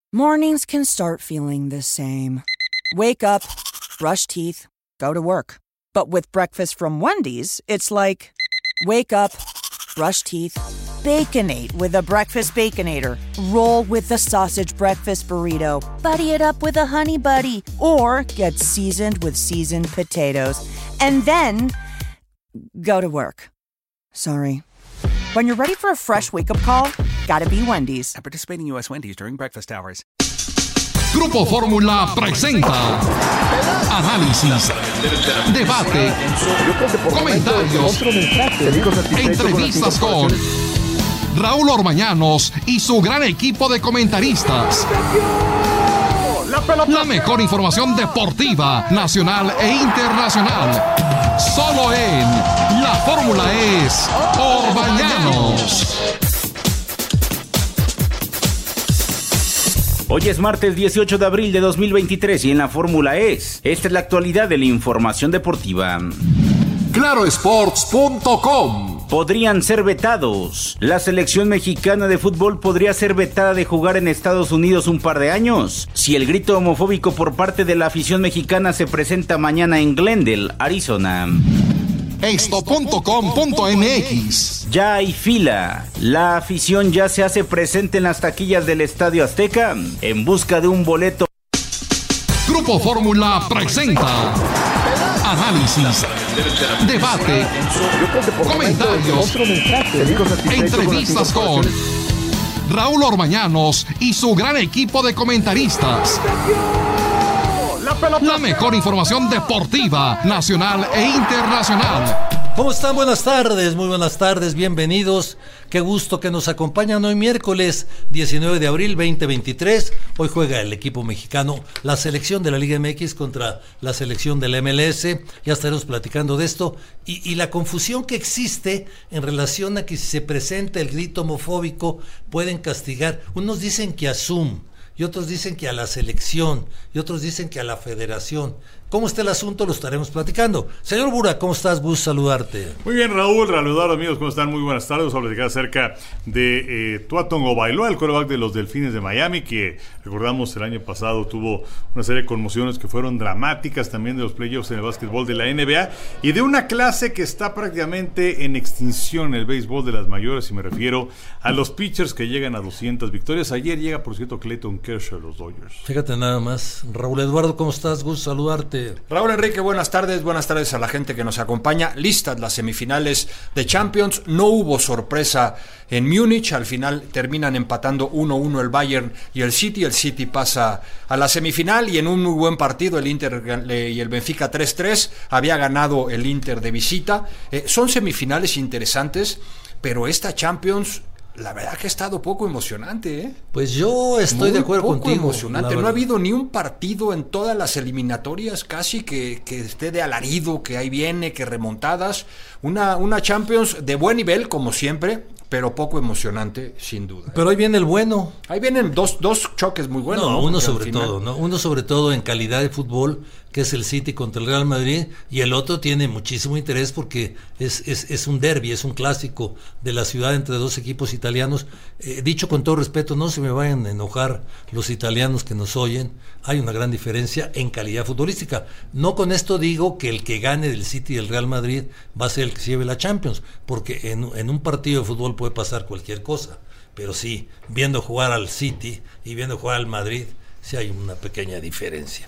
Mornings can start feeling the same. Wake up, brush teeth, go to work. But with breakfast from Wendy's, it's like, wake up, brush teeth, Baconate with a breakfast Baconator. Roll with the sausage breakfast burrito. Buddy it up with a honey buddy. Or get seasoned with seasoned potatoes. And then, go to work. Sorry. When you're ready for a fresh wake-up call, gotta be Wendy's. At participating U.S. Wendy's during breakfast hours. Grupo Fórmula presenta análisis, debate, comentarios, entrevistas con Raúl Orbañanos y su gran equipo de comentaristas. La mejor información deportiva, nacional e internacional. Solo en La Fórmula es Orbañanos. Hoy es martes 18 de abril de 2023 y en la Fórmula esta es la actualidad de la información deportiva. Clarosports.com. Podrían ser vetados. La selección mexicana de fútbol podría ser vetada de jugar en Estados Unidos un par de años si el grito homofóbico por parte de la afición mexicana se presenta mañana en Glendale, Arizona. Esto.com.mx. Ya hay fila. La afición ya se hace presente en las taquillas del Estadio Azteca en busca de un boleto. Grupo Fórmula presenta análisis, debate, comentarios, entrevistas con Raúl Orbañanos y su gran equipo de comentaristas. La mejor información deportiva, nacional e internacional. ¿Cómo están? Buenas tardes, muy buenas tardes, bienvenidos. Qué gusto que nos acompañan hoy miércoles 19 de abril 2023. Hoy juega el equipo mexicano, la selección de la Liga MX contra la selección de la MLS. Ya estaremos platicando de esto y la confusión que existe en relación a que si se presenta el grito homofóbico pueden castigar. Unos dicen que a Zoom y otros dicen que a la selección y otros dicen que a la federación. ¿Cómo está el asunto? Lo estaremos platicando. Señor Bura, ¿cómo estás? Gusto saludarte. Muy bien, Raúl, saludar amigos, ¿cómo están? Muy buenas tardes. Vamos a platicar acerca de Tua Tagovailoa, el quarterback de los Delfines de Miami, que recordamos el año pasado tuvo una serie de conmociones que fueron dramáticas también de los playoffs en el básquetbol de la NBA y de una clase que está prácticamente en extinción en el béisbol de las mayores, y me refiero a los pitchers que llegan a 200 victorias. Ayer llega, por cierto, Clayton Kershaw a los Dodgers. Fíjate nada más. Raúl Eduardo, ¿cómo estás? Gusto saludarte. Raúl Enrique, buenas tardes a la gente que nos acompaña. Listas las semifinales de Champions, no hubo sorpresa en Múnich, al final terminan empatando 1-1 el Bayern y el City pasa a la semifinal y en un muy buen partido el Inter y el Benfica 3-3, había ganado el Inter de visita. Son semifinales interesantes, pero esta Champions, la verdad que ha estado poco emocionante, ¿eh? Pues yo estoy de acuerdo contigo. Emocionante. No ha habido ni un partido en todas las eliminatorias casi que esté de alarido, que ahí viene, que remontadas. Una Champions de buen nivel, como siempre, pero poco emocionante, sin duda. Pero ahí viene el bueno. Ahí vienen dos choques muy buenos. No, uno sobre todo, ¿no? Uno sobre todo en calidad de fútbol, que es el City contra el Real Madrid, y el otro tiene muchísimo interés porque es un derbi, es un clásico de la ciudad entre dos equipos italianos. Dicho con todo respeto, no se me vayan a enojar los italianos que nos oyen, hay una gran diferencia en calidad futbolística. No con esto digo que el que gane del City y el Real Madrid va a ser el que se lleve la Champions, porque en un partido de fútbol puede pasar cualquier cosa, pero sí, viendo jugar al City y viendo jugar al Madrid, sí hay una pequeña diferencia.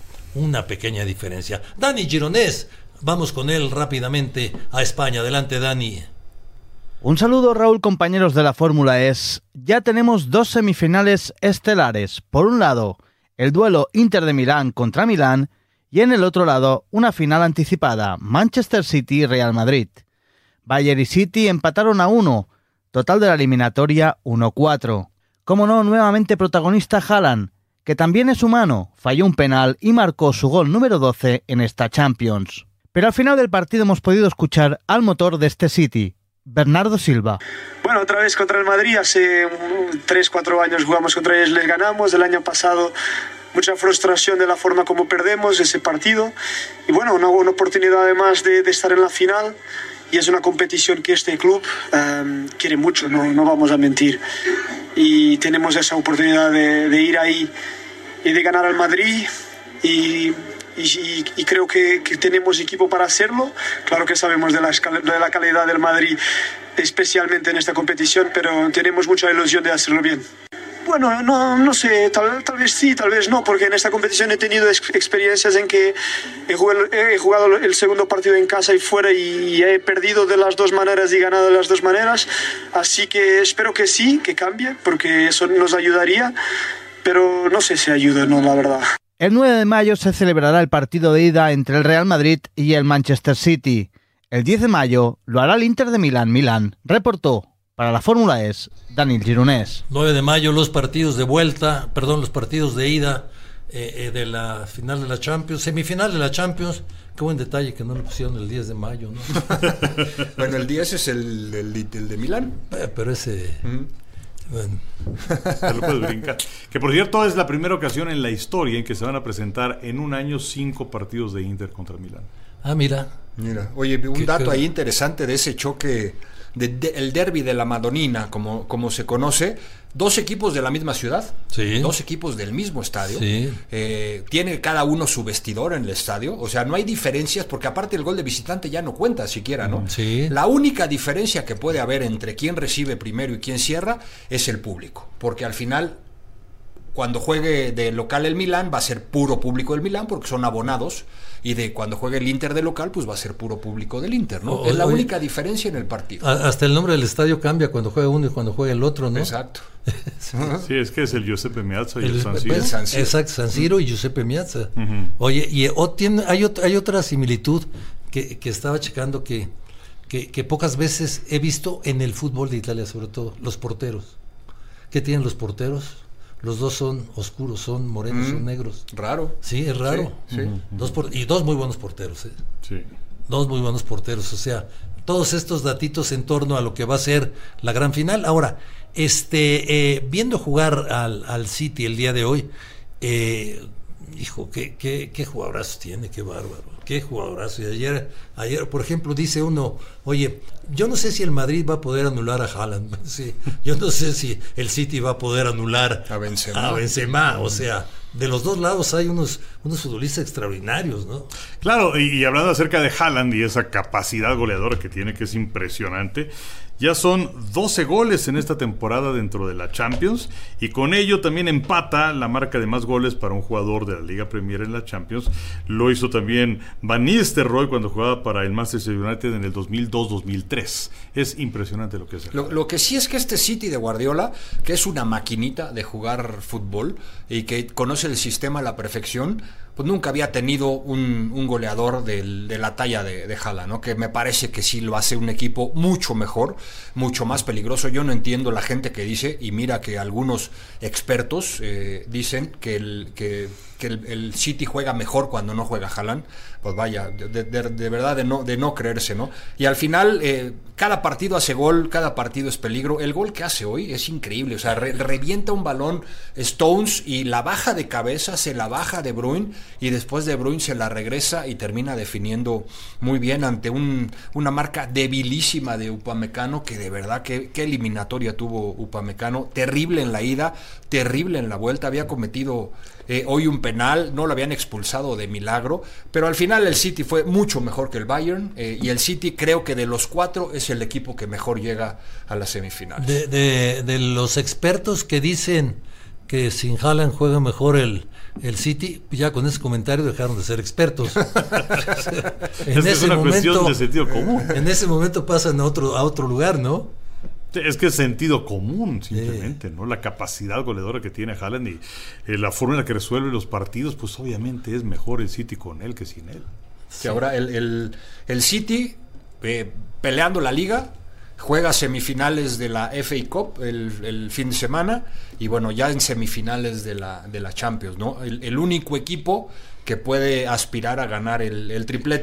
Dani Gironés, vamos con él rápidamente a España. Adelante, Dani. Un saludo, Raúl, compañeros de la Fórmula Ya tenemos dos semifinales estelares. Por un lado, el duelo Inter de Milán contra Milán, y en el otro lado, una final anticipada, Manchester City y Real Madrid. Bayern y City empataron a 1, total de la eliminatoria 1-4. Como no, nuevamente protagonista Haaland, que también es humano, falló un penal y marcó su gol número 12 en esta Champions. Pero al final del partido hemos podido escuchar al motor de este City, Bernardo Silva. Bueno, otra vez contra el Madrid, hace 3-4 años jugamos contra ellos, les ganamos. El año pasado mucha frustración de la forma como perdemos ese partido. Y bueno, una oportunidad además de estar en la final. Y es una competición que este club quiere mucho, no vamos a mentir. y tenemos esa oportunidad de ir ahí y de ganar al Madrid y creo que tenemos equipo para hacerlo. Claro que sabemos de la calidad del Madrid, especialmente en esta competición, pero tenemos mucha ilusión de hacerlo bien. Bueno, no sé, tal vez sí, tal vez no, porque en esta competición he tenido experiencias en que he jugado el segundo partido en casa y fuera y he perdido de las dos maneras y ganado de las dos maneras, así que espero que sí, que cambie, porque eso nos ayudaría, pero no sé si ayuda o no, la verdad. El 9 de mayo se celebrará el partido de ida entre el Real Madrid y el Manchester City. El 10 de mayo lo hará el Inter de Milán. Reportó para la Fórmula E Daniel Gironès. 9 de mayo los partidos de ida de la final de la Champions, semifinal de la Champions. Qué buen detalle que no lo pusieron el 10 de mayo, ¿no? Bueno, el 10 es el de Milán. Pero ese... Bueno. Te lo puedes brincar. Que por cierto es la primera ocasión en la historia en que se van a presentar en un año 5 partidos de Inter contra Milán. Ah, mira. Oye, un dato ahí interesante de ese choque, el derbi de la Madonina, como se conoce. 2 equipos de la misma ciudad, sí. 2 equipos del mismo estadio, sí. Tiene cada uno su vestidor en el estadio, o sea, no hay diferencias, porque aparte el gol de visitante ya no cuenta siquiera, ¿no? Sí. La única diferencia que puede haber entre quién recibe primero y quién cierra es el público, porque al final, cuando juegue de local el Milán, va a ser puro público del Milán, porque son abonados, y de cuando juegue el Inter de local, pues va a ser puro público del Inter, ¿no? Es la única diferencia en el partido. Hasta el nombre del estadio cambia cuando juega uno y cuando juega el otro, ¿no? Exacto. Sí, es que es el Giuseppe Meazza y el San Siro. Exacto, San Siro y Giuseppe Meazza. Oye, y hay otra similitud que estaba checando que pocas veces he visto en el fútbol de Italia, sobre todo, los porteros. ¿Qué tienen los porteros? Los dos son oscuros, son morenos, son negros. Raro. Sí, es raro. Sí. Dos muy buenos porteros. Sí. 2 muy buenos porteros. O sea, todos estos datitos en torno a lo que va a ser la gran final. Ahora, viendo jugar al City el día de hoy, hijo, qué jugadorazo tiene, qué bárbaro. Qué jugadorazo. Y ayer, por ejemplo, dice uno, oye, yo no sé si el Madrid va a poder anular a Haaland. Sí, yo no sé si el City va a poder anular a Benzema. O sea, de los dos lados hay unos futbolistas extraordinarios, ¿no? Claro, y hablando acerca de Haaland y esa capacidad goleadora que tiene, que es impresionante, ya son 12 goles en esta temporada dentro de la Champions, y con ello también empata la marca de más goles para un jugador de la Liga Premier en la Champions. Lo hizo también Van Nistelrooy cuando jugaba para el Manchester United en el 2002-2003. Es impresionante lo que hace. Lo que sí es que este City de Guardiola, que es una maquinita de jugar fútbol y que conoce el sistema a la perfección, pues nunca había tenido un goleador de la talla de Haaland, ¿no? Que me parece que sí lo hace un equipo mucho mejor, mucho más peligroso. Yo no entiendo la gente que dice, y mira que algunos expertos dicen que el City juega mejor cuando no juega Haaland. Pues vaya, de verdad de no creerse, ¿no? Y al final cada partido hace gol, cada partido es peligro. El gol que hace hoy es increíble, o sea, revienta un balón Stones y la baja de cabeza, se la baja De Bruyne, y después De Bruyne se la regresa y termina definiendo muy bien ante una marca debilísima de Upamecano, que de verdad qué eliminatoria tuvo Upamecano, terrible en la ida, terrible en la vuelta, había cometido hoy un penal, no lo habían expulsado de milagro, pero al final el City fue mucho mejor que el Bayern, y el City creo que de los 4 es el equipo que mejor llega a las semifinales. De los expertos que dicen que sin Haaland juega mejor el City, ya con ese comentario dejaron de ser expertos. Es una cuestión de sentido común. En ese momento pasan a otro lugar, ¿no? Es que es sentido común, simplemente, ¿no? La capacidad goleadora que tiene Haaland y la forma en la que resuelve los partidos, pues obviamente es mejor el City con él que sin él. Sí. Ahora el City, peleando la Liga, juega semifinales de la FA Cup el fin de semana, y bueno, ya en semifinales de la Champions, ¿no? El único equipo que puede aspirar a ganar el triplete,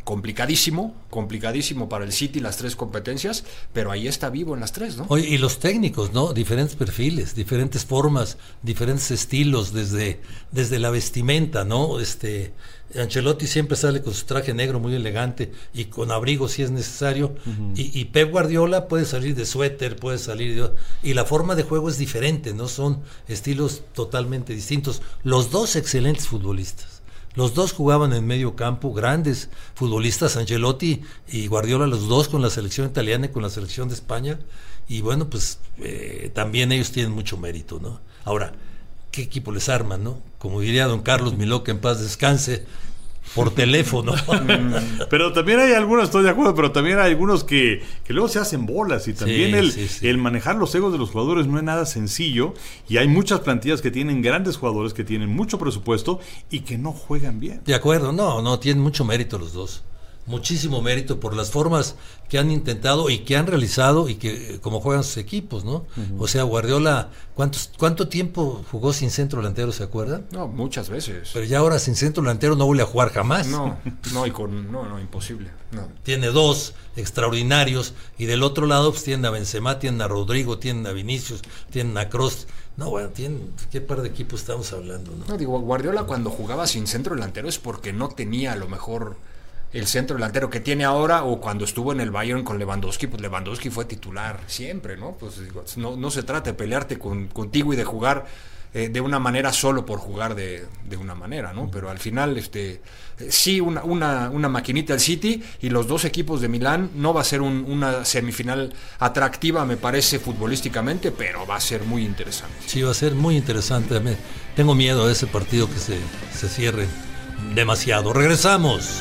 complicadísimo para el City las 3 competencias, pero ahí está vivo en las 3, ¿no? Oye, y los técnicos, ¿no? Diferentes perfiles, diferentes formas, diferentes estilos, desde la vestimenta, ¿no? Ancelotti siempre sale con su traje negro muy elegante y con abrigo si es necesario, y Pep Guardiola puede salir de suéter, y la forma de juego es diferente, ¿no? Son estilos totalmente distintos. Los dos excelentes futbolistas. Los dos jugaban en medio campo, grandes futbolistas, Ancelotti y Guardiola, los dos con la selección italiana y con la selección de España, y bueno, pues también ellos tienen mucho mérito, ¿no? Ahora, ¿qué equipo les arman, no? Como diría don Carlos Miló, que en paz descanse, por teléfono. Pero también hay algunos, estoy de acuerdo, pero también hay algunos que luego se hacen bolas, y también el manejar los egos de los jugadores no es nada sencillo, y hay muchas plantillas que tienen grandes jugadores, que tienen mucho presupuesto y que no juegan bien. De acuerdo, no, tienen mucho mérito los dos. Muchísimo mérito por las formas que han intentado y que han realizado, y que como juegan sus equipos, ¿no? O sea, Guardiola, ¿cuánto tiempo jugó sin centro delantero, se acuerdan? No, muchas veces. Pero ya ahora sin centro delantero no vuelve a jugar jamás. No, imposible. No. Tiene 2 extraordinarios, y del otro lado pues tienen a Benzema, tienen a Rodrigo, tienen a Vinicius, tienen a Kroos. No, bueno, ¿qué par de equipos estamos hablando, no? No, digo, Guardiola cuando jugaba sin centro delantero es porque no tenía a lo mejor el centro delantero que tiene ahora, o cuando estuvo en el Bayern con Lewandowski, pues Lewandowski fue titular siempre, ¿no? Pues digo, no se trata de pelearte contigo y de jugar de una manera solo por jugar de una manera, ¿no? Pero al final, sí, una maquinita el City, y los dos equipos de Milán. No va a ser una semifinal atractiva, me parece, futbolísticamente, pero va a ser muy interesante. Sí, va a ser muy interesante. Tengo miedo de ese partido que se cierre demasiado. Regresamos.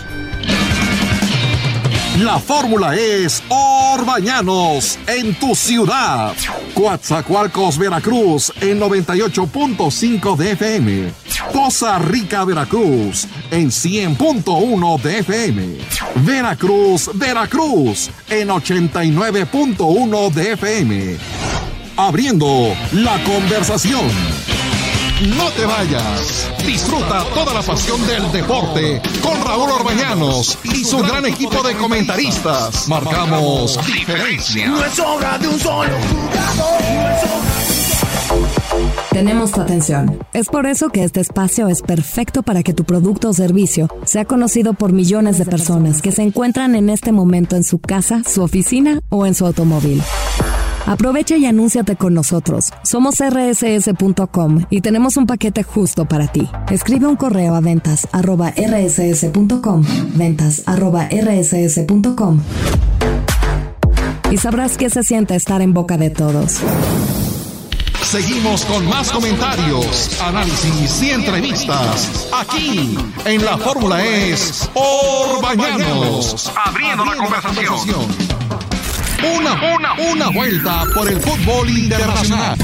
La fórmula es Orbañanos en tu ciudad. Coatzacoalcos, Veracruz en 98.5 de FM. Poza Rica, Veracruz en 100.1 de FM. Veracruz en 89.1 de FM. Abriendo la conversación. No te vayas. Disfruta toda la pasión del deporte con Raúl Orbañanos y su gran equipo de comentaristas. Marcamos diferencia. No es obra de un solo jugador. Tenemos tu atención. Es por eso que este espacio es perfecto para que tu producto o servicio sea conocido por millones de personas que se encuentran en este momento en su casa, su oficina o en su automóvil. Aprovecha y anúnciate con nosotros. Somos rss.com y tenemos un paquete justo para ti. Escribe un correo a ventas@rss.com, ventas@rss.com, y sabrás qué se siente estar en boca de todos. Seguimos con más comentarios, análisis y entrevistas aquí en La Fórmula es Orbañanos, abriendo la conversación. Una vuelta por el fútbol internacional.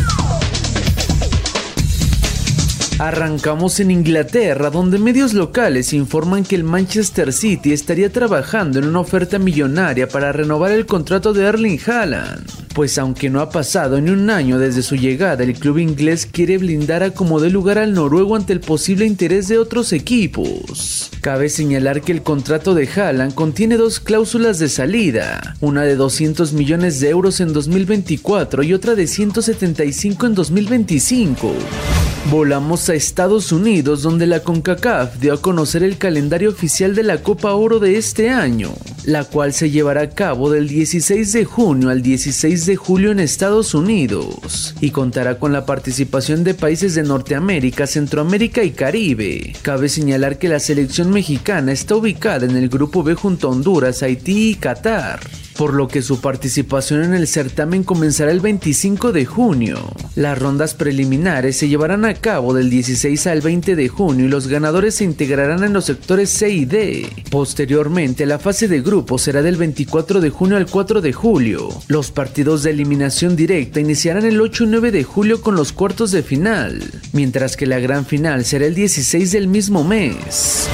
Arrancamos en Inglaterra, donde medios locales informan que el Manchester City estaría trabajando en una oferta millonaria para renovar el contrato de Erling Haaland. Pues aunque no ha pasado ni un año desde su llegada, el club inglés quiere blindar a como dé lugar al noruego ante el posible interés de otros equipos. Cabe señalar que el contrato de Haaland contiene 2 cláusulas de salida, una de 200 millones de euros en 2024 y otra de 175 en 2025. Volamos a Estados Unidos, donde la CONCACAF dio a conocer el calendario oficial de la Copa Oro de este año, la cual se llevará a cabo del 16 de junio al 16 de julio en Estados Unidos, y contará con la participación de países de Norteamérica, Centroamérica y Caribe. Cabe señalar que la selección mexicana está ubicada en el grupo B junto a Honduras, Haití y Qatar, por lo que su participación en el certamen comenzará el 25 de junio. Las rondas preliminares se llevarán a cabo del 16 al 20 de junio y los ganadores se integrarán en los sectores C y D. Posteriormente, la fase de grupos será del 24 de junio al 4 de julio. Los partidos de eliminación directa iniciarán el 8 y 9 de julio con los cuartos de final, mientras que la gran final será el 16 del mismo mes.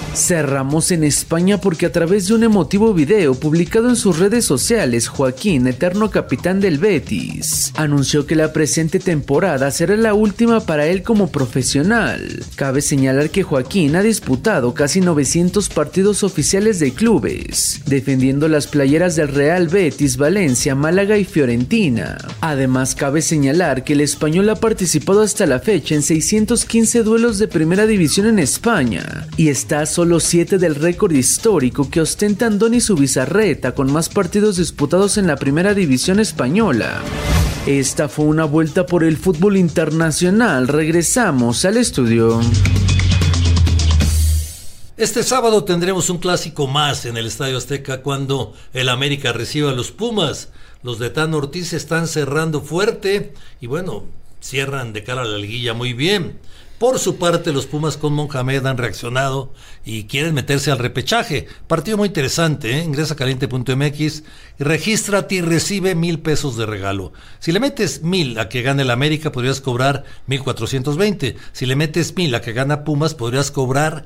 Cerramos en España porque a través de un emotivo video publicado en sus redes sociales, Joaquín, eterno capitán del Betis, anunció que la presente temporada será la última para él como profesional. Cabe señalar que Joaquín ha disputado casi 900 partidos oficiales de clubes, defendiendo las playeras del Real Betis, Valencia, Málaga y Fiorentina. Además, cabe señalar que el español ha participado hasta la fecha en 615 duelos de primera división en España y está a solo 7 del récord histórico que ostenta Andoni Zubizarreta, con más partidos disputados en la primera división española. Esta fue una vuelta por el fútbol internacional. Regresamos al estudio. Este sábado tendremos un clásico más en el Estadio Azteca cuando el América reciba a los Pumas. Los de Tan Ortiz están cerrando fuerte y bueno, cierran de cara a la liguilla muy bien. Por su parte, los Pumas con Mohamed han reaccionado y quieren meterse al repechaje. Partido muy interesante, ¿eh? Ingresa a caliente.mx y regístrate y recibe 1,000 pesos de regalo. Si le metes 1,000 a que gane el América, podrías cobrar 1,420. Si le metes 1,000 a que gana Pumas, podrías cobrar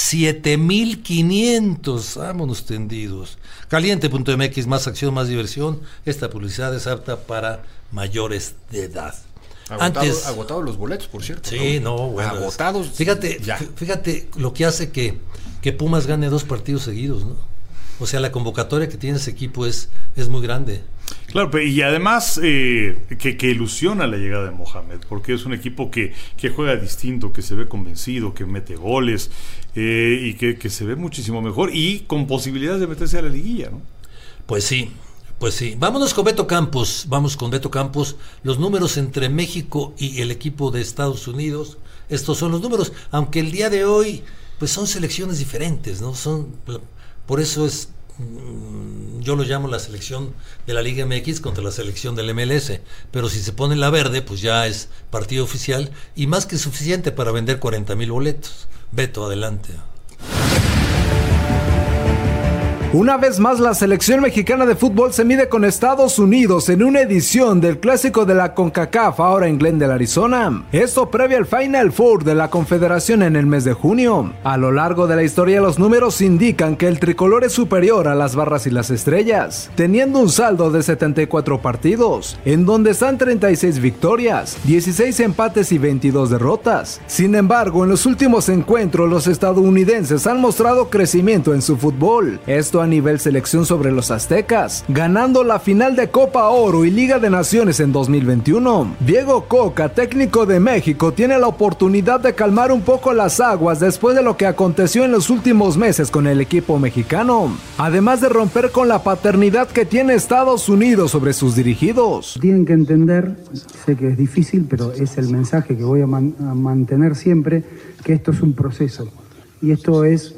7,500. Vámonos tendidos. Caliente.mx, más acción, más diversión. Esta publicidad es apta para mayores de edad. Agotados los boletos, por cierto. Sí, no, bueno. Agotados. Fíjate lo que hace que Pumas gane 2 partidos seguidos, ¿no? O sea, la convocatoria que tiene ese equipo es muy grande. Claro, y además que ilusiona la llegada de Mohamed, porque es un equipo que juega distinto, que se ve convencido, que mete goles y que se ve muchísimo mejor y con posibilidades de meterse a la liguilla, ¿no? Pues sí. Vámonos con Beto Campos. Los números entre México y el equipo de Estados Unidos. Estos son los números. Aunque el día de hoy, pues son selecciones diferentes, ¿no? Por eso es, yo lo llamo la selección de la Liga MX contra la selección del MLS. Pero si se pone la verde, pues ya es partido oficial y más que suficiente para vender 40,000 boletos. Beto, adelante. Una vez más, la selección mexicana de fútbol se mide con Estados Unidos en una edición del Clásico de la CONCACAF, ahora en Glendale, Arizona. Esto previo al Final Four de la Confederación en el mes de junio. A lo largo de la historia, los números indican que el tricolor es superior a las barras y las estrellas, teniendo un saldo de 74 partidos, en donde están 36 victorias, 16 empates y 22 derrotas. Sin embargo, en los últimos encuentros, los estadounidenses han mostrado crecimiento en su fútbol. Esto a nivel selección sobre los aztecas, ganando la final de Copa Oro y Liga de Naciones en 2021. Diego Coca, técnico de México, tiene la oportunidad de calmar un poco las aguas después de lo que aconteció en los últimos meses con el equipo mexicano, además de romper con la paternidad que tiene Estados Unidos sobre sus dirigidos. Tienen que entender, sé que es difícil, pero es el mensaje que voy a mantener siempre, que esto es un proceso y esto es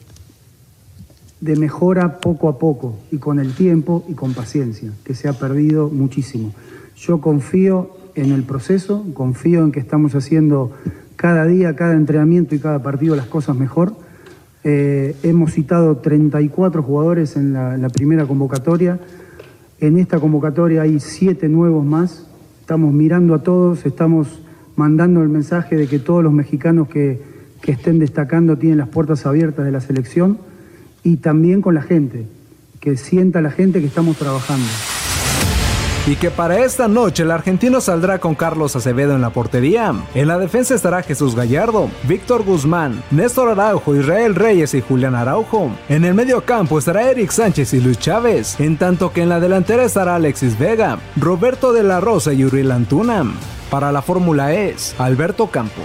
de mejora poco a poco y con el tiempo y con paciencia, que se ha perdido muchísimo. Yo confío en el proceso, confío en que estamos haciendo cada día, cada entrenamiento y cada partido las cosas mejor. Hemos citado 34 jugadores en la primera convocatoria. En esta convocatoria hay 7 nuevos más. Estamos mirando a todos, estamos mandando el mensaje de que todos los mexicanos que estén destacando tienen las puertas abiertas de la selección. Y también con la gente, que sienta la gente que estamos trabajando. Y que para esta noche el argentino saldrá con Carlos Acevedo en la portería. En la defensa estará Jesús Gallardo, Víctor Guzmán, Néstor Araujo, Israel Reyes y Julián Araujo. En el medio campo estará Eric Sánchez y Luis Chávez, en tanto que en la delantera estará Alexis Vega, Roberto de la Rosa y Uriel Antuna. Para la Fórmula E, Alberto Campos.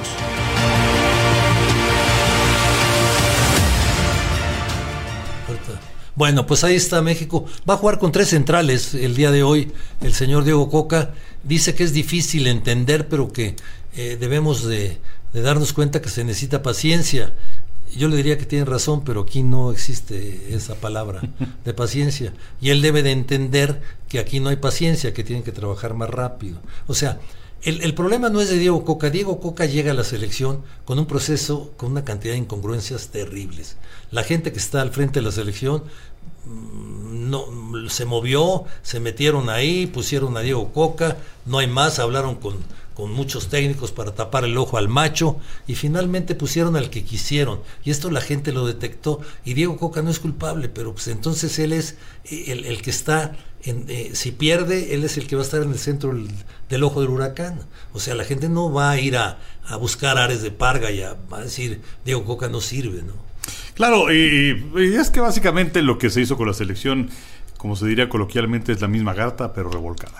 Bueno, pues ahí está México. Va a jugar con 3 centrales el día de hoy. El señor Diego Coca dice que es difícil entender, pero que debemos de darnos cuenta que se necesita paciencia. Yo le diría que tiene razón, pero aquí no existe esa palabra de paciencia. Y él debe de entender que aquí no hay paciencia, que tienen que trabajar más rápido. O sea, el problema no es de Diego Coca. Diego Coca llega a la selección con un proceso, con una cantidad de incongruencias terribles. La gente que está al frente de la selección no se movió, se metieron ahí, pusieron a Diego Coca, no hay más, hablaron con muchos técnicos para tapar el ojo al macho, y finalmente pusieron al que quisieron, y esto la gente lo detectó, y Diego Coca no es culpable, pero pues entonces él es el que está, si pierde, él es el que va a estar en el centro del ojo del huracán. O sea, la gente no va a ir a buscar Ares de Parga y a decir Diego Coca no sirve, ¿no? Claro, y es que básicamente lo que se hizo con la selección, como se diría coloquialmente, es la misma garta pero revolcada.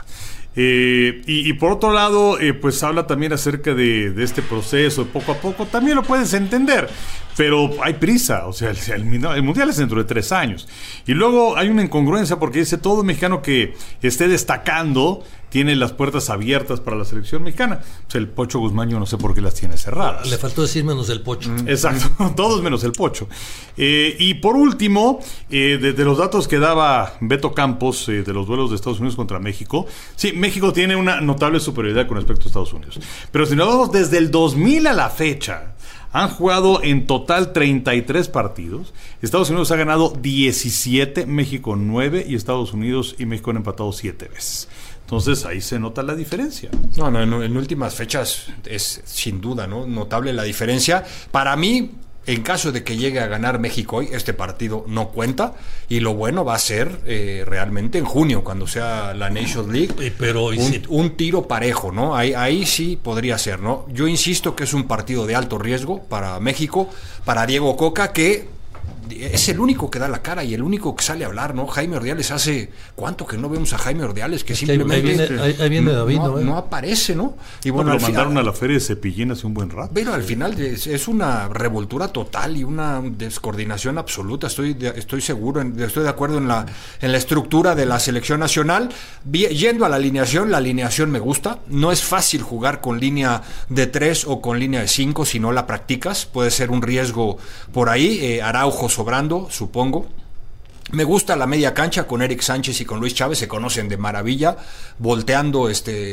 Y por otro lado, pues habla también acerca de este proceso poco a poco. También lo puedes entender, pero hay prisa. O sea, el Mundial es dentro de 3 años. Y luego hay una incongruencia porque dice todo mexicano que esté destacando tiene las puertas abiertas para la selección mexicana. O sea, el Pocho Guzmán yo no sé por qué las tiene cerradas. Le faltó decir menos del Pocho. Exacto, todos menos el Pocho. Y por último, de los datos que daba Beto Campos de los duelos de Estados Unidos contra México, sí, México tiene una notable superioridad con respecto a Estados Unidos. Pero si nos vamos desde el 2000 a la fecha, han jugado en total 33 partidos. Estados Unidos ha ganado 17, México 9 y Estados Unidos y México han empatado 7 veces. Entonces ahí se nota la diferencia. No, en últimas fechas es sin duda, ¿no? Notable la diferencia. Para mí, en caso de que llegue a ganar México hoy, este partido no cuenta, y lo bueno va a ser realmente en junio, cuando sea la Nations League, pero un tiro parejo, ¿no? Ahí sí podría ser, ¿no? Yo insisto que es un partido de alto riesgo para México, para Diego Coca, que es el único que da la cara y el único que sale a hablar, ¿no? Jaime Ordiales, hace ¿cuánto que no vemos a Jaime Ordiales? Que simplemente ahí viene David, no aparece, ¿no? Y bueno, lo mandaron a la feria de Cepillín hace un buen rato. Pero al final es una revoltura total y una descoordinación absoluta. Estoy seguro, estoy de acuerdo en la estructura de la selección nacional. Yendo a la alineación me gusta. No es fácil jugar con línea de 3 o con línea de 5 si no la practicas. Puede ser un riesgo por ahí. Araujo sobrando, supongo. Me gusta la media cancha con Eric Sánchez y con Luis Chávez, se conocen de maravilla, volteando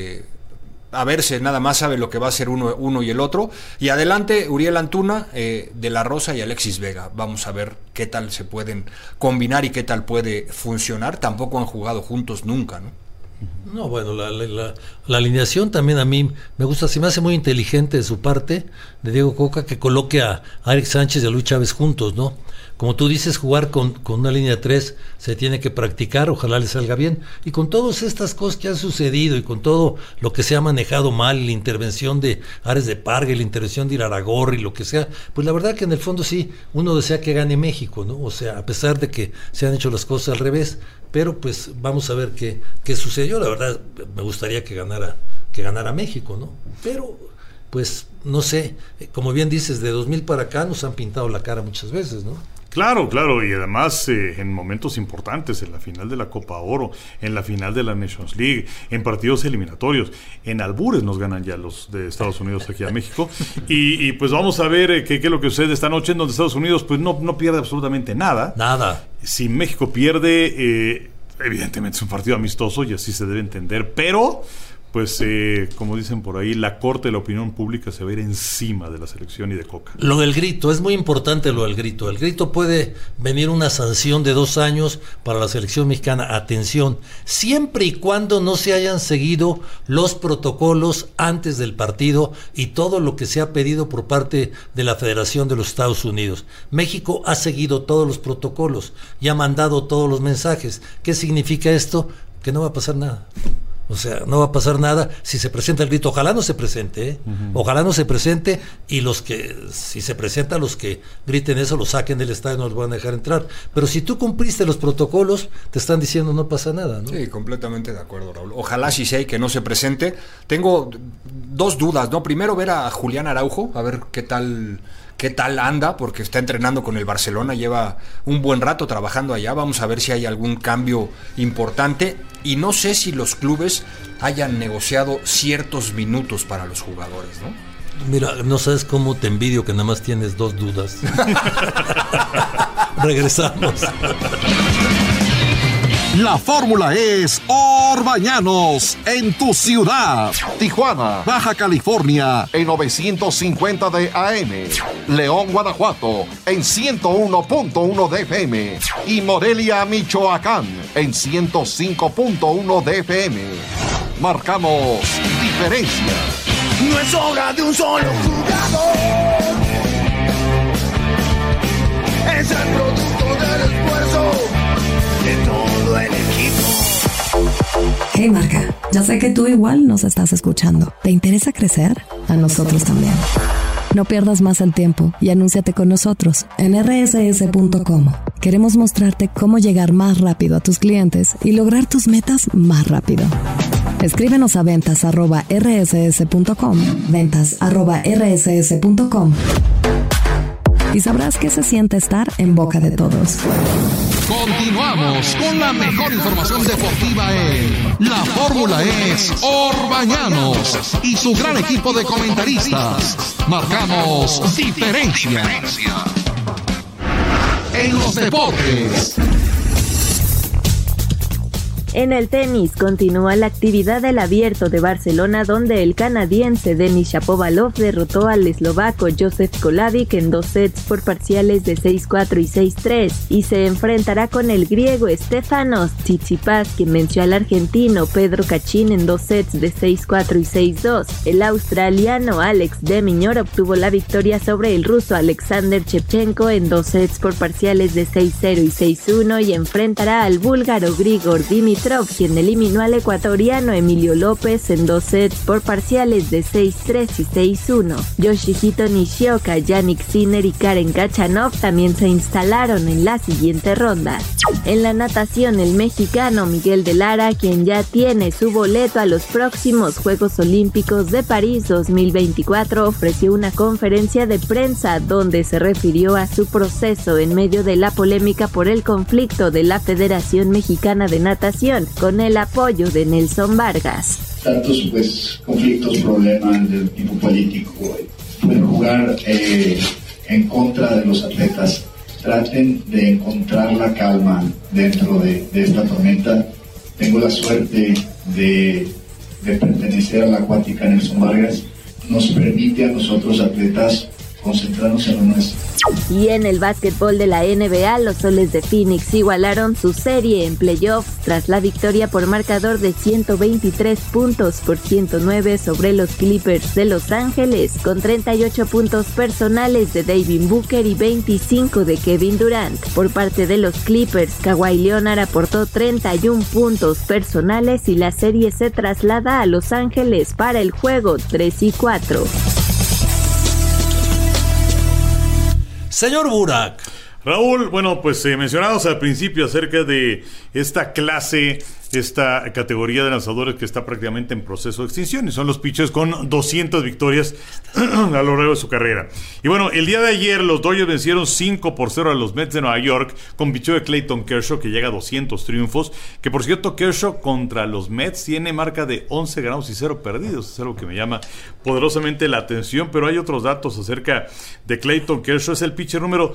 a verse, nada más sabe lo que va a hacer uno y el otro. Y adelante, Uriel Antuna, De La Rosa y Alexis Vega. Vamos a ver qué tal se pueden combinar y qué tal puede funcionar. Tampoco han jugado juntos nunca, ¿no? No, bueno, la alineación también a mí me gusta, se me hace muy inteligente de su parte, de Diego Coca, que coloque a Eric Sánchez y a Luis Chávez juntos, ¿no? Como tú dices, jugar con una línea de 3 se tiene que practicar, ojalá le salga bien. Y con todas estas cosas que han sucedido y con todo lo que se ha manejado mal, la intervención de Ares de Parga, la intervención de Iraragorri, lo que sea, pues la verdad que en el fondo sí, uno desea que gane México, ¿no? O sea, a pesar de que se han hecho las cosas al revés, pero pues vamos a ver qué sucedió. La verdad, me gustaría que ganara México, ¿no? Pero pues no sé, como bien dices, de 2000 para acá nos han pintado la cara muchas veces, ¿no? Claro, y además en momentos importantes, en la final de la Copa Oro, en la final de la Nations League, en partidos eliminatorios, en albures nos ganan ya los de Estados Unidos aquí a México, y pues vamos a ver qué es lo que sucede esta noche, en donde Estados Unidos pues no pierde absolutamente nada. Si México pierde, evidentemente es un partido amistoso y así se debe entender, pero pues como dicen por ahí, la corte de la opinión pública se va a ir encima de la selección y de Coca. Lo del grito, es muy importante lo del grito. El grito puede venir una sanción de 2 años para la selección mexicana. Atención, siempre y cuando no se hayan seguido los protocolos antes del partido y todo lo que se ha pedido por parte de la Federación de los Estados Unidos. México ha seguido todos los protocolos y ha mandado todos los mensajes. ¿Qué significa esto? Que no va a pasar nada. O sea, no va a pasar nada si se presenta el grito. Ojalá no se presente, ¿eh? Ojalá no se presente, y si se presenta, los que griten eso los saquen del estadio, no los van a dejar entrar. Pero si tú cumpliste los protocolos, te están diciendo no pasa nada, ¿no? Sí, completamente de acuerdo, Raúl. Ojalá sí sea y que no se presente. Tengo 2 dudas, ¿no? Primero, ver a Julián Araujo, a ver qué tal anda, porque está entrenando con el Barcelona, lleva un buen rato trabajando allá. Vamos a ver si hay algún cambio importante, y no sé si los clubes hayan negociado ciertos minutos para los jugadores, ¿no? Mira, no sabes cómo te envidio que nada más tienes 2 dudas. Regresamos. La fórmula es Orbañanos en tu ciudad. Tijuana, Baja California en 950 de AM. León, Guanajuato en 101.1 de FM. Y Morelia, Michoacán en 105.1 de FM. Marcamos diferencia. no es obra de un solo jugador. Es el producto del esfuerzo de todo el equipo. Hey marca, ya sé que tú igual nos estás escuchando. ¿Te interesa crecer? A nosotros también. No pierdas más el tiempo y anúnciate con nosotros en rss.com. Queremos mostrarte cómo llegar más rápido a tus clientes y lograr tus metas más rápido. Escríbenos a ventas@rss.com, ventas@rss.com, y sabrás qué se siente estar en boca de todos. Continuamos con la mejor información deportiva en La Fórmula es Orbañanos y su gran equipo de comentaristas. Marcamos diferencia en los deportes. En el tenis continúa la actividad del Abierto de Barcelona, donde el canadiense Denis Shapovalov derrotó al eslovaco Josef Kolavic en 2 sets por parciales de 6-4 y 6-3, y se enfrentará con el griego Stefanos Tsitsipas, quien venció al argentino Pedro Cachín en 2 sets de 6-4 y 6-2. El australiano Alex de Minaur obtuvo la victoria sobre el ruso Alexander Shevchenko en 2 sets por parciales de 6-0 y 6-1, y enfrentará al búlgaro Grigor Dimitrov, quien eliminó al ecuatoriano Emilio López en 2 sets por parciales de 6-3 y 6-1. Yoshihito Nishioka, Yannick Sinner y Karen Khachanov también se instalaron en la siguiente ronda. En la natación, el mexicano Miguel de Lara, quien ya tiene su boleto a los próximos Juegos Olímpicos de París 2024, ofreció una conferencia de prensa donde se refirió a su proceso en medio de la polémica por el conflicto de la Federación Mexicana de Natación con el apoyo de Nelson Vargas. Tantos conflictos, problemas del tipo político, pueden jugar en contra de los atletas. Traten de encontrar la calma dentro de esta tormenta. Tengo la suerte de pertenecer a la Acuática Nelson Vargas. Nos permite a nosotros atletas concentrarnos en lo nuestro. Y en el básquetbol de la NBA, los Soles de Phoenix igualaron su serie en playoffs tras la victoria por marcador de 123 puntos por 109 sobre los Clippers de Los Ángeles, con 38 puntos personales de Devin Booker y 25 de Kevin Durant. Por parte de los Clippers, Kawhi Leonard aportó 31 puntos personales y la serie se traslada a Los Ángeles para el juego 3 y 4. Señor Burak. Raúl, bueno, pues mencionados al principio acerca de esta clase, esta categoría de lanzadores que está prácticamente en proceso de extinción, y son los pitchers con 200 victorias a lo largo de su carrera. Y bueno, el día de ayer los Dodgers vencieron 5-0 a los Mets de Nueva York con picheo de Clayton Kershaw, que llega a 200 triunfos, que por cierto Kershaw contra los Mets tiene marca de 11 ganados y 0 perdidos, es algo que me llama poderosamente la atención. Pero hay otros datos acerca de Clayton Kershaw. Es el pitcher número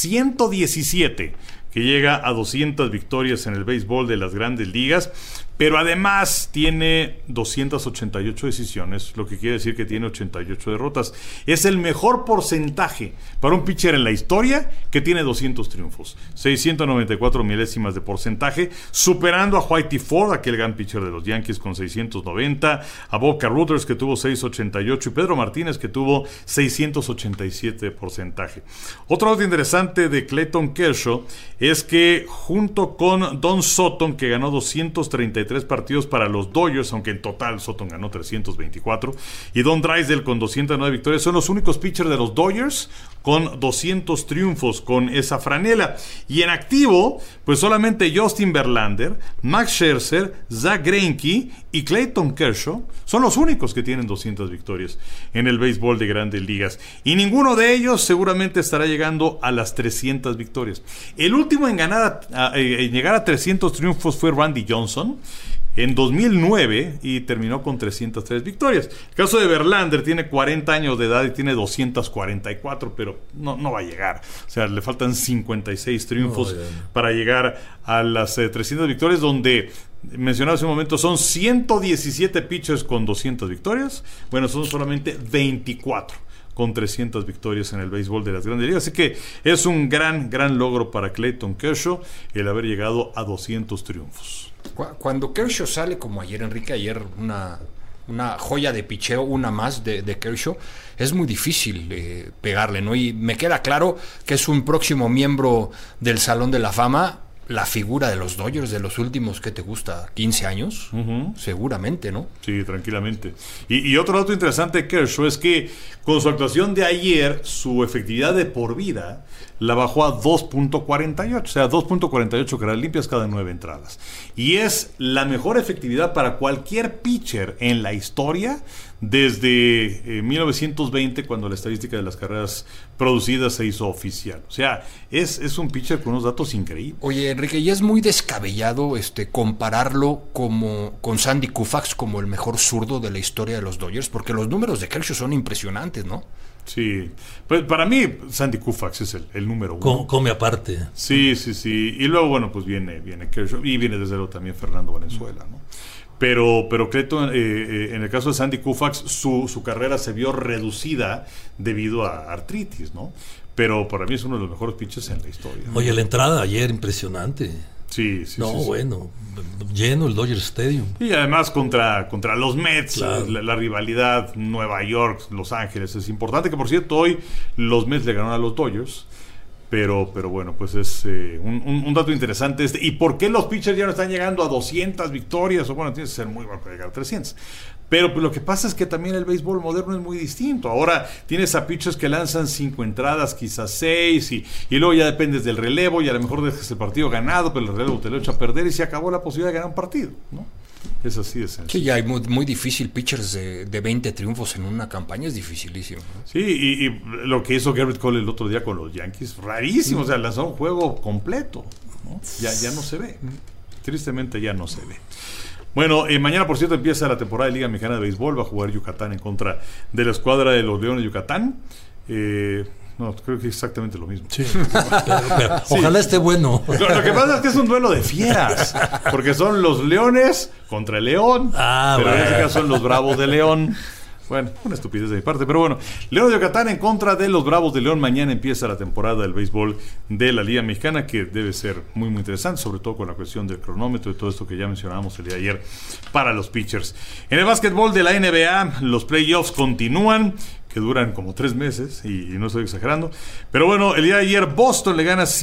117 que llega a 200 victorias en el béisbol de las Grandes Ligas, pero además tiene 288 decisiones, lo que quiere decir que tiene 88 derrotas. Es el mejor porcentaje para un pitcher en la historia que tiene 200 triunfos, 694 milésimas de porcentaje, superando a Whitey Ford, aquel gran pitcher de los Yankees, con 690, a Bob Carothers, que tuvo 688, y Pedro Martínez, que tuvo 687 de porcentaje. Otro dato interesante de Clayton Kershaw es que junto con Don Sutton, que ganó 233 partidos para los Dodgers, aunque en total Sutton ganó 324, y Don Drysdale con 209 victorias, son los únicos pitchers de los Dodgers con 200 triunfos con esa franela. Y en activo, pues solamente Justin Verlander, Max Scherzer, Zach Greinke y Clayton Kershaw son los únicos que tienen 200 victorias en el béisbol de Grandes Ligas, y ninguno de ellos seguramente estará llegando a las 300 victorias. El último en llegar a 300 triunfos fue Randy Johnson en 2009 y terminó con 303 victorias. El caso de Verlander tiene 40 años de edad y tiene 244, pero no va a llegar. O sea, le faltan 56 triunfos para llegar a las 300 victorias, donde mencionado hace un momento son 117 pitchers con 200 victorias. Bueno, son solamente 24 con 300 victorias en el béisbol de las Grandes Ligas. Así que es un gran logro para Clayton Kershaw el haber llegado a 200 triunfos. Cuando Kershaw sale, como ayer, Enrique, una una joya de picheo, una más de Kershaw, es muy difícil pegarle, ¿no? Y me queda claro que es un próximo miembro del Salón de la Fama, la figura de los Dodgers de los últimos, ¿qué te gusta? 15 años, seguramente, ¿no? Sí, tranquilamente. Y otro dato interesante de Kershaw es que con su actuación de ayer, su efectividad de por vida la bajó a 2.48, o sea, 2.48 carreras limpias cada 9 entradas. Y es la mejor efectividad para cualquier pitcher en la historia desde 1920, cuando la estadística de las carreras producidas se hizo oficial. O sea, es un pitcher con unos datos increíbles. Oye, Enrique, y es muy descabellado compararlo con Sandy Koufax como el mejor zurdo de la historia de los Dodgers, porque los números de Kershaw son impresionantes, ¿no? Sí, pues para mí Sandy Koufax es el número uno. Come aparte. Sí. Y luego, bueno, pues viene Kershaw y viene desde luego también Fernando Valenzuela, ¿no? Pero creo en el caso de Sandy Koufax su carrera se vio reducida debido a artritis, ¿no? Pero para mí es uno de los mejores pitchers en la historia. Oye, la entrada ayer impresionante. Sí. Bueno, lleno el Dodger Stadium. Y además contra los Mets, claro. la rivalidad Nueva York, Los Ángeles es importante, que por cierto hoy los Mets le ganaron a los Dodgers. Pero bueno, pues es un dato interesante ¿Y por qué los pitchers ya no están llegando a 200 victorias? O bueno, tienes que ser muy bueno para llegar a 300. Pero pues, lo que pasa es que también el béisbol moderno es muy distinto. Ahora tienes a pitchers que lanzan 5 entradas, quizás 6, y luego ya dependes del relevo, y a lo mejor dejas el partido ganado, pero el relevo te lo echa a perder y se acabó la posibilidad de ganar un partido, ¿no? Es así de sencillo. Sí, ya hay muy difícil. Pitchers de 20 triunfos en una campaña es dificilísimo, ¿no? Sí, y lo que hizo Garrett Cole el otro día con los Yankees, rarísimo. O sea, lanzó un juego completo, ¿no? Ya no se ve. Tristemente ya no se ve. Bueno, mañana, por cierto, empieza la temporada de Liga Mexicana de Béisbol. Va a jugar Yucatán en contra de la escuadra de los Leones de Yucatán. No, creo que es exactamente lo mismo. Sí. Pero, ojalá esté bueno. Lo que pasa es que es un duelo de fieras, porque son los Leones contra el León, pero en este caso son los Bravos de León. Bueno, una estupidez de mi parte, pero bueno. León de Yucatán en contra de los Bravos de León. Mañana empieza la temporada del béisbol de la Liga Mexicana, que debe ser muy interesante, sobre todo con la cuestión del cronómetro y todo esto que ya mencionábamos el día de ayer para los pitchers. En el básquetbol de la NBA, los playoffs continúan, que duran como 3 meses, y no estoy exagerando. Pero bueno, el día de ayer Boston le gana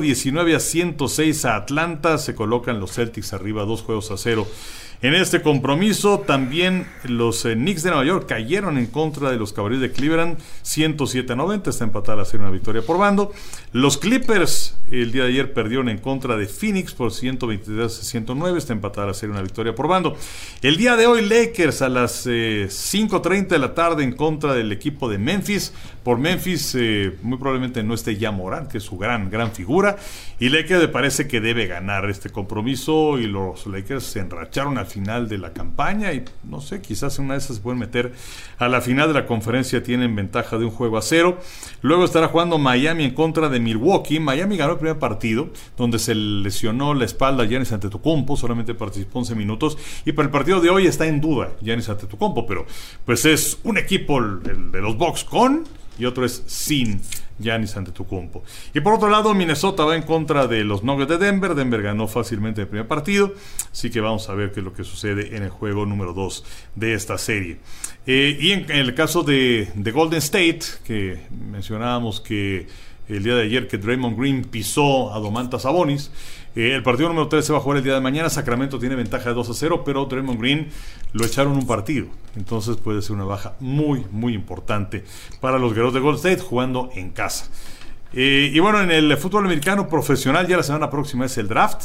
119-106 a Atlanta. Se colocan los Celtics arriba 2-0. En este compromiso también los Knicks de Nueva York cayeron en contra de los Cavaliers de Cleveland 107-90, está empatada la serie, una victoria por bando. Los Clippers el día de ayer perdieron en contra de Phoenix por 123-109, está empatada la serie, una victoria por bando. El día de hoy Lakers a las 5:30 de la tarde en contra del equipo de Memphis. Por Memphis muy probablemente no esté ya Morant, que es su gran figura, y Lakers me parece que debe ganar este compromiso, y los Lakers se enracharon al final de la campaña y no sé, quizás en una de esas se pueden meter a la final de la conferencia, tienen ventaja de 1-0. Luego estará jugando Miami en contra de Milwaukee. Miami ganó el primer partido, donde se lesionó la espalda a Giannis Antetokounmpo, solamente participó 11 minutos, y para el partido de hoy está en duda Giannis Antetokounmpo, pero pues es un equipo, el de los Bucks con, y otro es sin Giannis Antetokounmpo. Y por otro lado, Minnesota va en contra de los Nuggets de Denver. Denver ganó fácilmente el primer partido, así que vamos a ver qué es lo que sucede en el juego número 2 de esta serie. Y en el caso de Golden State, que mencionábamos que el día de ayer que Draymond Green pisó a Domantas Sabonis, el partido número 3 se va a jugar el día de mañana. Sacramento tiene ventaja de 2-0, pero Draymond Green lo echaron un partido, entonces puede ser una baja muy importante para los guerreros de Golden State jugando en casa. Y bueno, en el fútbol americano profesional ya la semana próxima es el draft,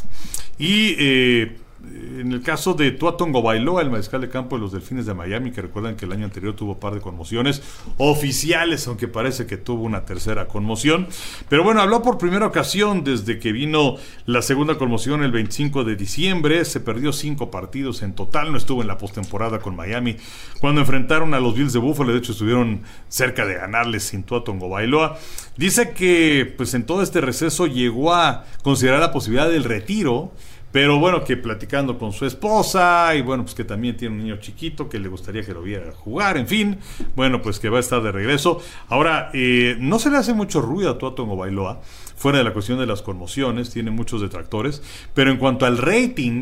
y en el caso de Tua Tagovailoa, el mariscal de campo de los Delfines de Miami, que recuerdan que el año anterior tuvo un par de conmociones oficiales, aunque parece que tuvo una tercera conmoción, pero bueno, habló por primera ocasión desde que vino la segunda conmoción el 25 de diciembre, se perdió 5 partidos en total, no estuvo en la postemporada con Miami cuando enfrentaron a los Bills de Buffalo, de hecho estuvieron cerca de ganarles sin Tua Tagovailoa. Dice que pues en todo este receso llegó a considerar la posibilidad del retiro, pero bueno, que platicando con su esposa, y bueno, pues que también tiene un niño chiquito que le gustaría que lo viera jugar, en fin, bueno, pues que va a estar de regreso. Ahora, no se le hace mucho ruido a Tua Tagovailoa, fuera de la cuestión de las conmociones, tiene muchos detractores, pero en cuanto al rating,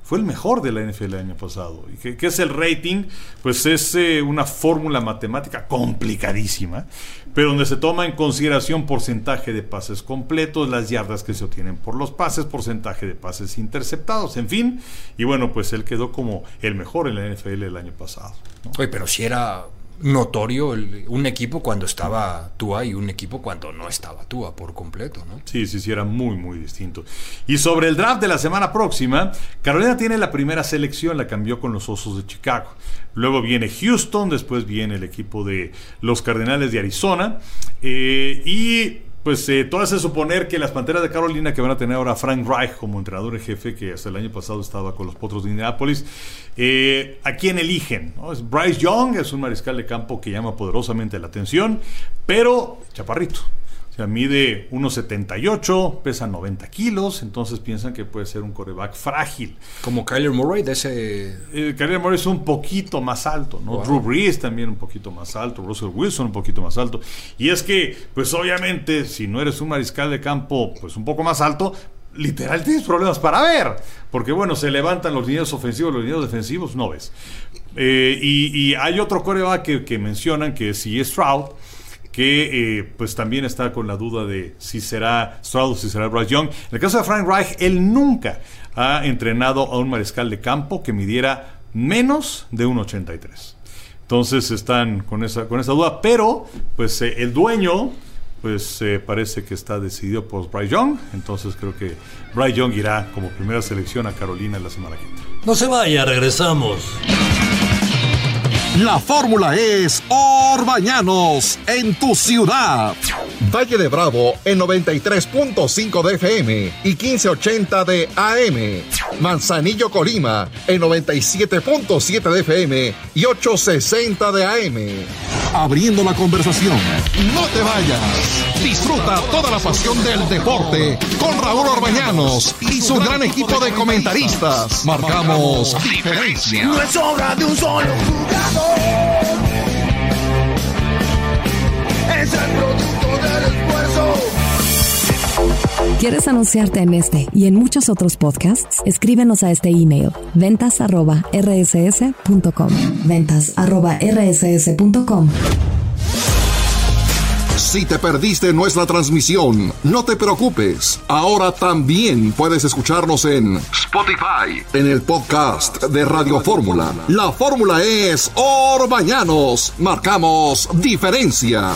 fue el mejor de la NFL el año pasado. ¿Y qué es el rating? Pues es una fórmula matemática complicadísima, pero donde se toma en consideración porcentaje de pases completos, las yardas que se obtienen por los pases, porcentaje de pases interceptados, en fin. Y bueno, pues él quedó como el mejor en la NFL el año pasado, ¿no? Oye, pero si era notorio un equipo cuando estaba Tua y un equipo cuando no estaba Tua por completo, ¿no? Sí, era muy, muy distinto. Y sobre el draft de la semana próxima, Carolina tiene la primera selección, la cambió con los Osos de Chicago. Luego viene Houston, después viene el equipo de los Cardenales de Arizona, y pues todo hace suponer que las Panteras de Carolina, que van a tener ahora a Frank Reich como entrenador en jefe, que hasta el año pasado estaba con los Potros de Indianápolis, ¿a quién eligen? ¿No? Es Bryce Young, es un mariscal de campo que llama poderosamente la atención, pero chaparrito. O sea, mide 1.78, pesa 90 kilos, entonces piensan que puede ser un quarterback frágil. Como Kyler Murray de ese... Kyler Murray es un poquito más alto, ¿no? Wow. Drew Brees también un poquito más alto, Russell Wilson un poquito más alto. Y es que, pues obviamente, si no eres un mariscal de campo, pues un poco más alto, literal tienes problemas para ver. Porque bueno, se levantan los linieros ofensivos, los linieros defensivos, no ves. Y hay otro quarterback que mencionan, que es C.J. Stroud, que pues también está con la duda de si será Stroud o si será Bryce Young. En el caso de Frank Reich, él nunca ha entrenado a un mariscal de campo que midiera menos de 1.83. Entonces están con esa duda, pero pues el dueño pues parece que está decidido por Bryce Young. Entonces creo que Bryce Young irá como primera selección a Carolina en la semana que entra. No se vaya, regresamos. La fórmula es Orbañanos en tu ciudad. Valle de Bravo en 93.5 de FM y 1580 de AM. Manzanillo, Colima en 97.7 de FM y 860 de AM. Abriendo la conversación. No te vayas. Disfruta toda la pasión del deporte con Raúl Orbañanos y su gran equipo de comentaristas. Marcamos diferencia. No es obra de un solo jugador. Es el producto del esfuerzo. ¿Quieres anunciarte en este y en muchos otros podcasts? Escríbenos a este email: ventas@rss.com. ventas@rss.com. Si te perdiste nuestra transmisión, no te preocupes. Ahora también puedes escucharnos en Spotify, en el podcast de Radio Fórmula. La fórmula es Orbañanos. Marcamos diferencia.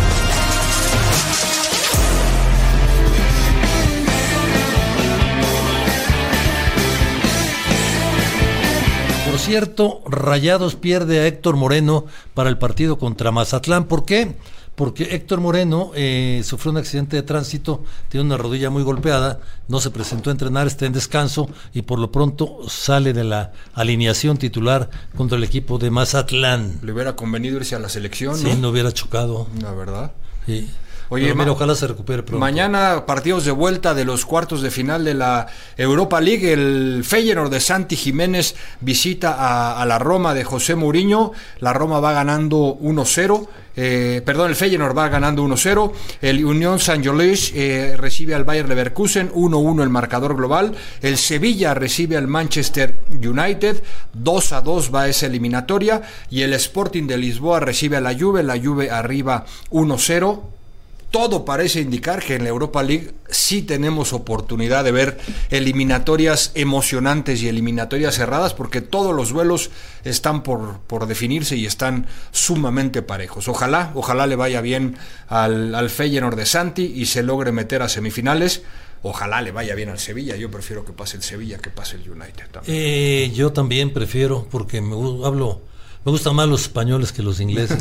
Por cierto, Rayados pierde a Héctor Moreno para el partido contra Mazatlán. ¿Por qué? Porque Héctor Moreno sufrió un accidente de tránsito, tiene una rodilla muy golpeada, no se presentó a entrenar, está en descanso y por lo pronto sale de la alineación titular contra el equipo de Mazatlán. Le hubiera convenido irse a la selección, sí, no hubiera chocado. La verdad. Sí. Oye, mira, ojalá se recupere pronto. Mañana partidos de vuelta de los cuartos de final de la Europa League. El Feyenoord de Santi Jiménez visita a la Roma de José Mourinho. La Roma va ganando 1-0. El Feyenoord va ganando 1-0. El Unión Saint-Gilloise recibe al Bayer Leverkusen, 1-1 el marcador global. El Sevilla recibe al Manchester United, 2-2 va esa eliminatoria. Y el Sporting de Lisboa recibe a la Juve arriba 1-0. Todo parece indicar que en la Europa League sí tenemos oportunidad de ver eliminatorias emocionantes y eliminatorias cerradas, porque todos los duelos están por definirse y están sumamente parejos. Ojalá le vaya bien al Feyenoord de Santi y se logre meter a semifinales. Ojalá le vaya bien al Sevilla. Yo prefiero que pase el Sevilla que pase el United también. Yo también prefiero, porque me gustan más los españoles que los ingleses.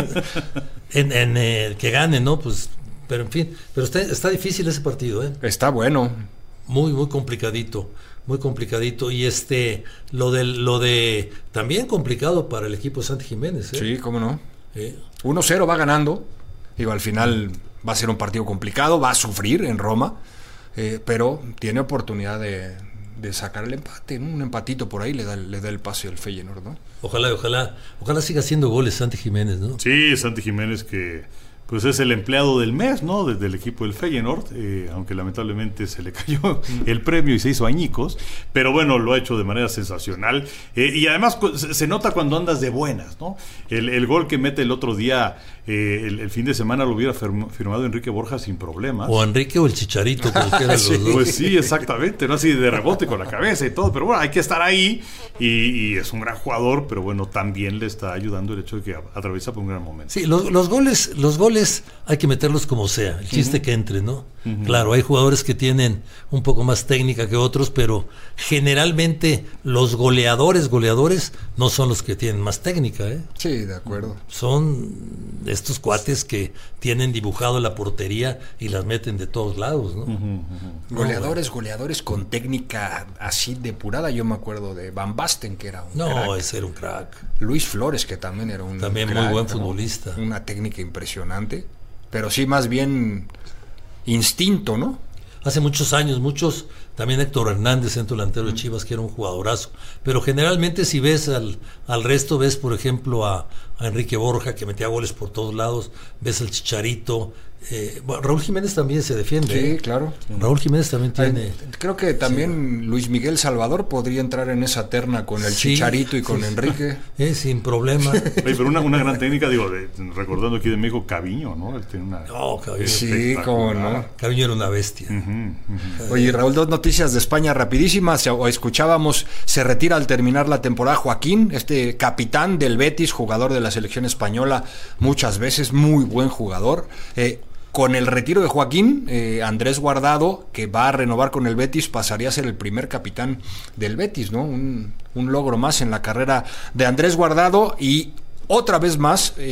Que ganen, ¿no? Pues, pero en fin, pero está difícil ese partido, ¿eh? Está bueno. Muy complicadito, y lo de también complicado para el equipo de Santi Jiménez, ¿eh? Sí, cómo no. 1-0 va ganando. Digo, al final va a ser un partido complicado, va a sufrir en Roma, pero tiene oportunidad de sacar el empate, ¿no? Un empatito por ahí le da el pase al Feyenoord, ¿no? Ojalá siga haciendo goles Santi Jiménez, ¿no? Sí, Santi Jiménez, que pues es el empleado del mes, ¿no? Desde el equipo del Feyenoord, aunque lamentablemente se le cayó el premio y se hizo añicos, pero bueno, lo ha hecho de manera sensacional, y además se nota cuando andas de buenas, ¿no? El gol que mete el otro día, el fin de semana lo hubiera firmado Enrique Borja sin problemas. O Enrique o el Chicharito, cualquiera de los dos. Pues sí, exactamente, ¿no? Así de rebote con la cabeza y todo, pero bueno, hay que estar ahí, y es un gran jugador, pero bueno, también le está ayudando el hecho de que atraviesa por un gran momento. Sí, los goles hay que meterlos como sea, el chiste que entre, ¿no? Claro, hay jugadores que tienen un poco más técnica que otros, pero generalmente los goleadores no son los que tienen más técnica, ¿eh? Sí, de acuerdo. Son estos cuates que tienen dibujado la portería y las meten de todos lados, ¿no? Goleadores con técnica así depurada. Yo me acuerdo de Van Basten, que era un crack. Ese era un crack. Luis Flores, que también era un crack, muy buen futbolista. Una técnica impresionante, pero sí más bien instinto, ¿no? Hace muchos años, también Héctor Hernández, centro delantero de Chivas, que era un jugadorazo, pero generalmente si ves al resto, ves por ejemplo a Enrique Borja, que metía goles por todos lados, ves al Chicharito, Raúl Jiménez también se defiende. Sí, claro. Raúl Jiménez también tiene... Creo que también Luis Miguel Salvador podría entrar en esa terna con el Chicharito y con Enrique. Sin problema. Oye, pero una gran técnica, recordando aquí de México, Caviño, ¿no? Él tiene una... Caviño. Sí, cómo no. Caviño era una bestia. Oye, Raúl, 2 noticias de España rapidísimas. Escuchábamos, se retira al terminar la temporada Joaquín, este capitán del Betis, jugador de la selección española muchas veces, muy buen jugador. Con el retiro de Joaquín, Andrés Guardado, que va a renovar con el Betis, pasaría a ser el primer capitán del Betis, ¿no? Un logro más en la carrera de Andrés Guardado. Y otra vez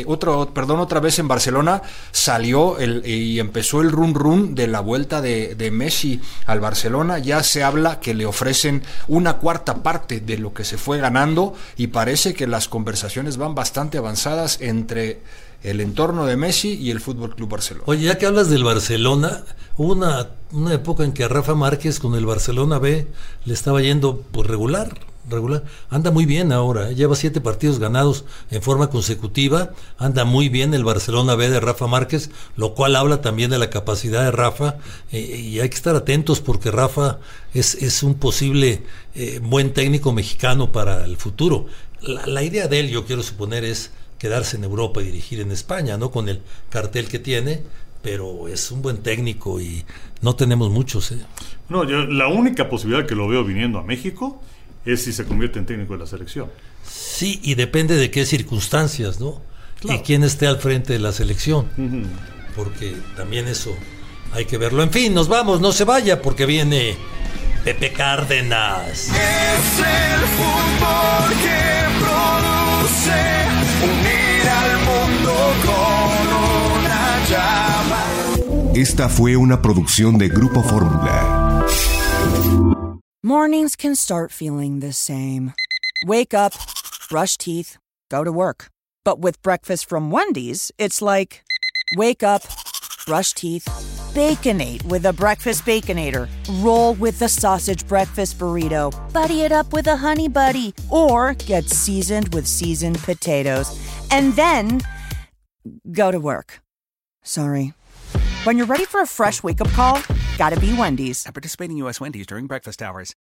en Barcelona salió y empezó el run de la vuelta de Messi al Barcelona. Ya se habla que le ofrecen una cuarta parte de lo que se fue ganando, y parece que las conversaciones van bastante avanzadas entre el entorno de Messi y el Fútbol Club Barcelona. Oye, ya que hablas del Barcelona, hubo una época en que a Rafa Márquez con el Barcelona B le estaba yendo pues regular. Anda muy bien ahora, lleva 7 partidos ganados en forma consecutiva, anda muy bien el Barcelona B de Rafa Márquez, lo cual habla también de la capacidad de Rafa, y hay que estar atentos porque Rafa es un posible buen técnico mexicano para el futuro. La idea de él, yo quiero suponer, es quedarse en Europa y dirigir en España, ¿no? Con el cartel que tiene, pero es un buen técnico y no tenemos muchos, ¿eh? No, la única posibilidad que lo veo viniendo a México es si se convierte en técnico de la selección. Sí, y depende de qué circunstancias, ¿no? Claro. Y quién esté al frente de la selección, porque también eso hay que verlo. En fin, nos vamos, no se vaya, porque viene Pepe Cárdenas. Es el fútbol que produce unir al mundo con una llama. Esta fue una producción de Grupo Fórmula. Mornings can start feeling the same. Wake up, brush teeth, go to work. But with breakfast from Wendy's, it's like, wake up, brush teeth, Baconate with a breakfast Baconator. Roll with the sausage breakfast burrito. Buddy it up with a honey buddy. Or get seasoned with seasoned potatoes. And then go to work. Sorry. When you're ready for a fresh wake-up call, gotta be Wendy's. At participating U.S. Wendy's during breakfast hours.